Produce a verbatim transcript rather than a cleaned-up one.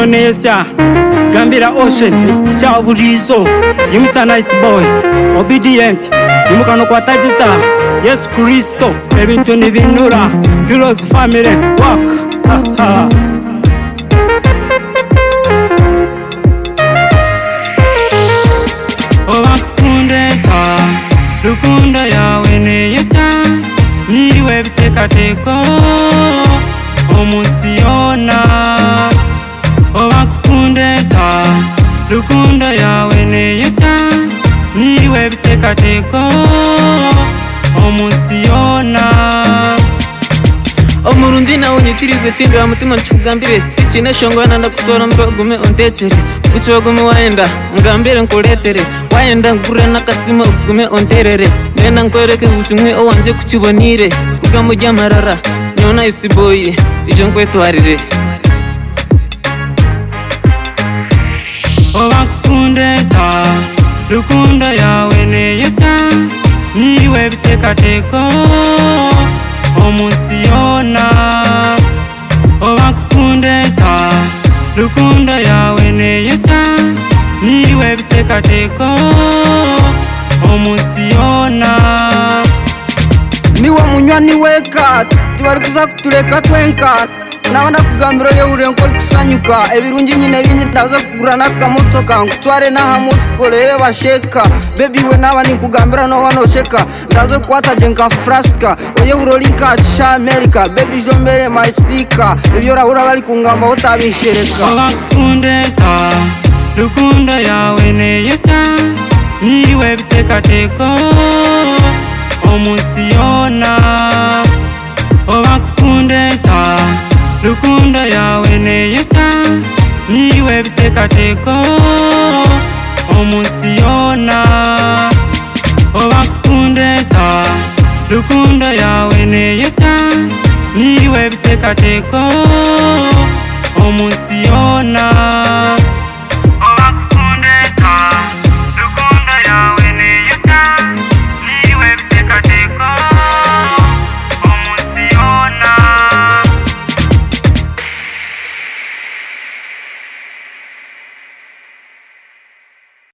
Indonesia Gambira Ocean Ekiti kya burizo Yimusa Nice Boy Obedient Yimukano kwa tajita Yesu Kristo ebintu nibinura Heroes Family Walk ha, ha. Obakundeka Rukundo yawe neyesa Niwe bitekateko Omusiyona Obakundeka Rukundo yawe neyesa Niwe bitekateko Omusiyona Omurundi nawe nyikirize chindi wa mutima nchugambire Tichine shongwana ndakutora mbagume ontechere Uchiwagume waenda, ngambire nkuletere Waenda ngure nakasima ugume onterere Nena nkwereke utumwe owanje kuchibonire Ugambo jamarara, nyona isiboyi Ijo nkwetwarire Obakundeka Rukundo yawe neyesa Niwe bitekateko Omusiyona Obakundeka Rukundo yawe neyesa Niwe bitekateko Omusiyona Niwe munywani weka Tibari kuza kutuleka twenka Nawana kugambiro yeure nkori kusanyuka Ebirungi nyine binyi ndaza kugura n'akamotoka Nkutware n'aha musikole basheka Baby we naba nikugambira no wano sheka Ndaza kukwata jenka fraska Oye urolinka chisha Amerika Baby jombere my speaker Ebyo rahura bali kungamba otabishereka Obakundeka Rukundo yawe neyesa Niwe bitekateko Omusiyona Obakundeka Rukundo yawe neyesa Niwe bitekateko Omusiyona Obakundeka Rukundo yawe neyesa Niwe bitekateko Omusiyona